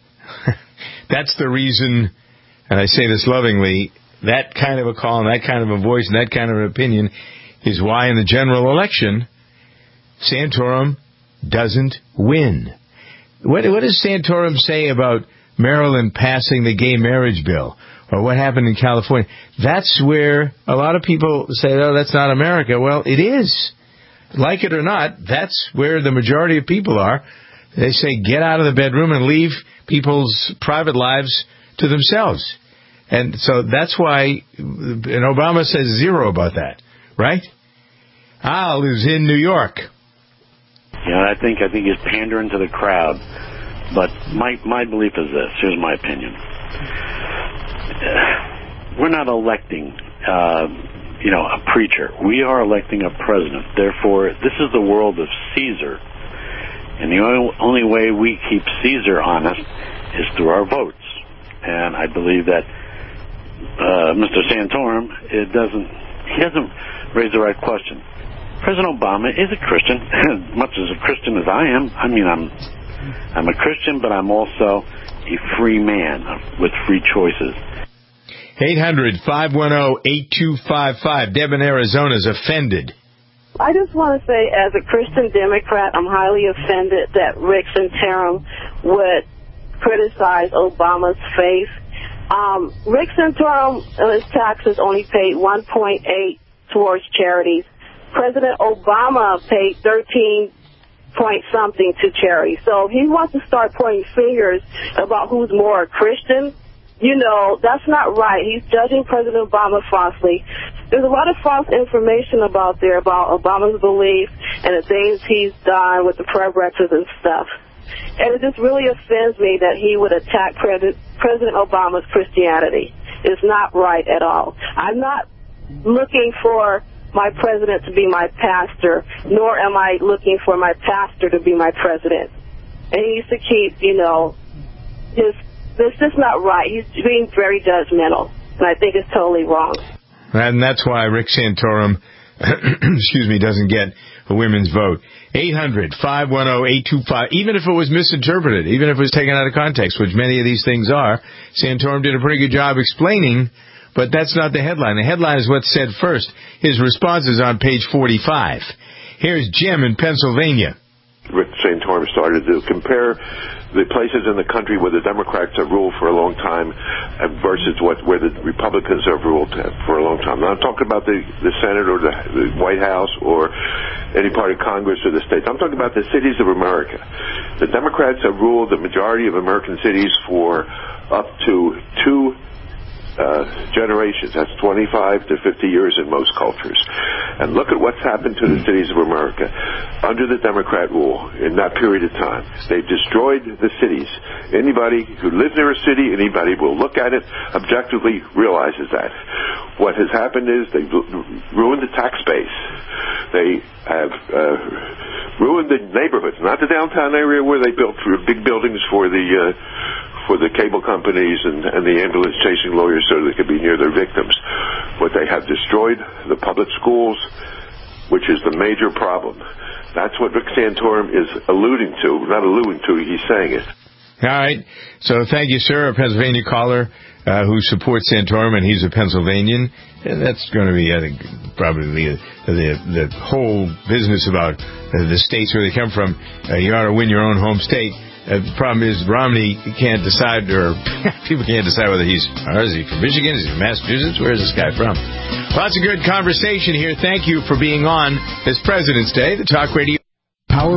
That's the reason, and I say this lovingly, that kind of a call and that kind of a voice and that kind of an opinion is why in the general election, Santorum doesn't win. What, what does Santorum say about Maryland passing the gay marriage bill? Or what happened in California? That's where a lot of people say, oh, that's not America. Well, it is. Like it or not, that's where the majority of people are. They say get out of the bedroom and leave people's private lives to themselves. And so that's why, and Obama says zero about that, right? Al is in New York. Yeah, I think I think he's pandering to the crowd. But my my belief is this. Here's my opinion. We're not electing, uh, you know, a preacher. We are electing a president. Therefore, this is the world of Caesar. And the only way we keep Caesar honest is through our votes. And I believe that uh, Mister Santorum, it doesn't, he hasn't raised the right question. President Obama is a Christian, as much as a Christian as I am. I mean, I'm, I'm a Christian, but I'm also a free man with free choices. eight hundred, five one zero, eight two five five. Deb in Arizona is offended. I just want to say, as a Christian Democrat, I'm highly offended that Rick Santorum would criticize Obama's faith. Um, Rick Santorum and his taxes only paid one point eight towards charities. President Obama paid thirteen point something to charities. So if he wants to start pointing fingers about who's more Christian, you know, that's not right. He's judging President Obama falsely. There's a lot of false information about there about Obama's beliefs and the things he's done with the prayer breakfast and stuff. And it just really offends me that he would attack President President Obama's Christianity. It's not right at all. I'm not looking for my president to be my pastor, nor am I looking for my pastor to be my president. And he needs to keep, you know, his, it's just not right. He's being very judgmental, and I think it's totally wrong. And that's why Rick Santorum, excuse me, doesn't get a women's vote. eight hundred, five one zero, eight two five, even if it was misinterpreted, even if it was taken out of context, which many of these things are, Santorum did a pretty good job explaining, but that's not the headline. The headline is what's said first. His response is on page forty-five. Here's Jim in Pennsylvania. Rick Santorum started to compare the places in the country where the Democrats have ruled for a long time versus what where the Republicans have ruled for a long time. Now, I'm talking about the, the Senate or the, the White House or any part of Congress or the states. I'm talking about the cities of America. The Democrats have ruled the majority of American cities for up to two Uh, generations. That's twenty-five to fifty years in most cultures. And look at what's happened to the cities of America under the Democrat rule in that period of time. They've destroyed the cities. Anybody who lives near a city, anybody will look at it objectively realizes that. What has happened is they've ruined the tax base. They have uh, ruined the neighborhoods, not the downtown area where they built big buildings for the uh, for the cable companies and, and the ambulance chasing lawyers so they could be near their victims. But they have destroyed the public schools, which is the major problem. That's what Rick Santorum is alluding to. Not alluding to, he's saying it. All right. So thank you, sir, a Pennsylvania caller uh, who supports Santorum, and he's a Pennsylvanian. And that's going to be, I think, probably the, the, the whole business about uh, the states where they come from. Uh, you ought to win your own home state. Uh, the problem is Romney can't decide, or people can't decide whether he's, or is he from Michigan, is he from Massachusetts, where is this guy from? Lots of good conversation here. Thank you for being on this President's Day, the Talk Radio.